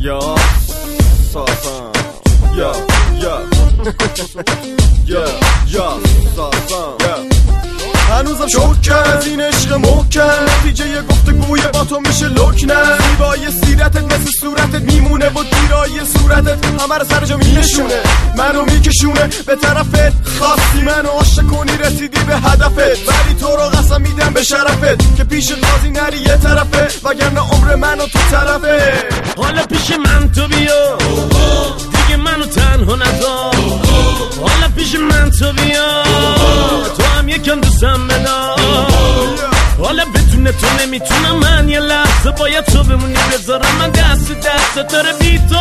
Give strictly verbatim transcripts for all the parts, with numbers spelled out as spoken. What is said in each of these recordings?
یا سازم یا یا یا یا سازم هنوزم شوک کرد از این عشق محکم نتیجه یه گفتگوی با تو میشه لک نه زیبای سیرتت مثل صورتت میمونه با دیرای صورتت همه رو سر جا مینشونه منو میکشونه به طرفت خواستی منو عاشق کنی رسیدی به هدفت ولی تو رو قسم میدم به شرفت که پیش قاضی نری یه طرفه وگرنه عمر منو تو طرفه حالا پیش من تو بیا دیگه منو تنها نذار حالا پیش من تو بیا تو هم یکم دوستم بدا حالا بدون تو نمیتونم من یه لحظه باید تو بمونی بذارم من دست دست داره بی تو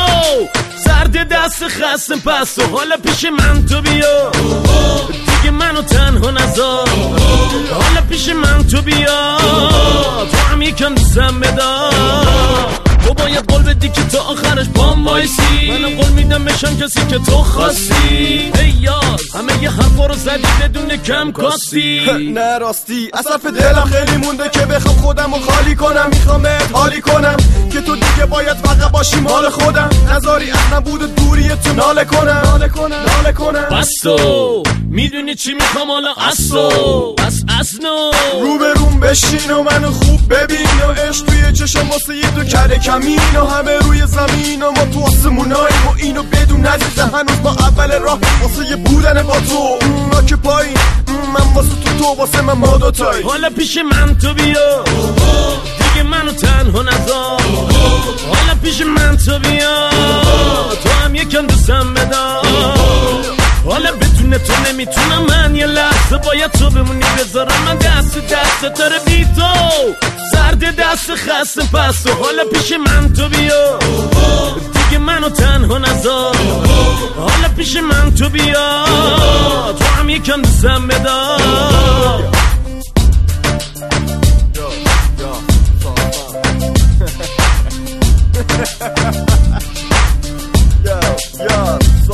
سرد دست خستم پس و حالا پیش من تو بیا دیگه منو تنها نذار حالا پیش من تو بیا تو هم یکم دوستم بدا تو باید قول بدی که تا آخرش پام وایسی منم قول میدم بشم کسی که تو خواستی ای یار همه یه حرفا رو زدی بدون کم کاستی نه راستی از حرف دلم خیلی مونده که بخوام خودم رو خالی کنم میخوامت حالی کنم که تو دیگه باید فقط باشی مال خودم نذاری از نبود دوری تو ناله کنم ناله کنم ناله کنم بس تو میدونی چی میخوام حالا اصو بس اصنو رو به روم بشین و منو خوب ببین و عشق توی چشم واسه یه دو کره کمین و همه روی زمین و ما تو آسموناییم و اینو بدون عزیزم هنوز با اول راه واسه یه بودن با تو ما که پایین من واسه تو تو واسه من ما دوتایی حالا پیش من تو بیا دیگه منو تنها نذار حالا پیش من تو بیا تو هم یکم دوستم بدا حالا بدون تو نمیتونم من یه لحظه باید تو بمونی بذارم من دست دست داره بی تو سرد دست خستم پس و حالا پیش من تو بیا دیگه منو تنها نذار حالا پیش من تو بیا تو هم یکم دوستم بدا یا یا